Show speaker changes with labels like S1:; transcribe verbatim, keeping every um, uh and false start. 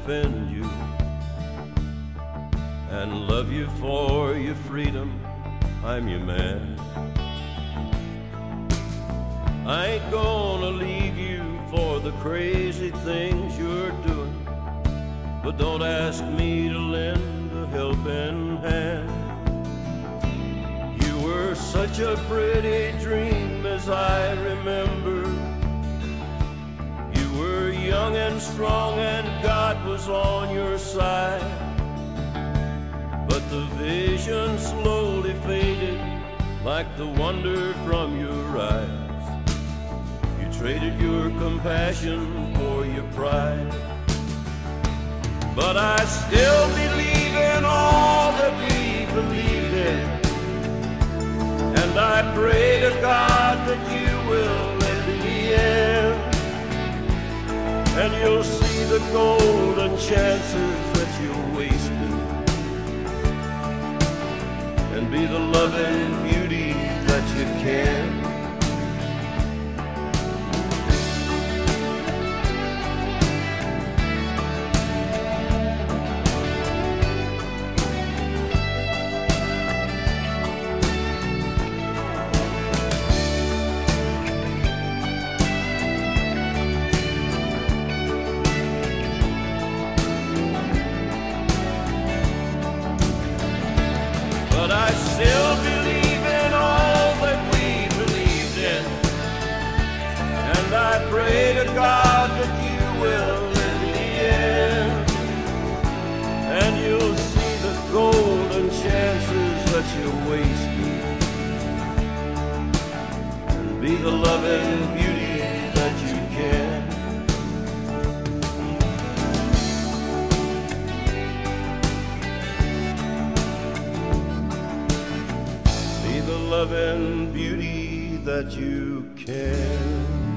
S1: defend you and love you for your freedom. I'm your man. I ain't gonna leave you for the crazy things you're doing, but don't ask me to lend a helping hand. You were such a pretty dream as I remember. You were young and strong and God was on your side, but the vision slowly faded like the wonder from your eyes. You traded your compassion for your pride. But I still believe in all that we believed in, and I pray to God that you will in the end, and you'll see the golden chances that you wasted, and be the loving beauty that you can. But I still believe in all that we believed in, and I pray to God that you will in the end, and you'll see the golden chances that you wasted, and be the loving beauty that you can. The loving beauty that you can.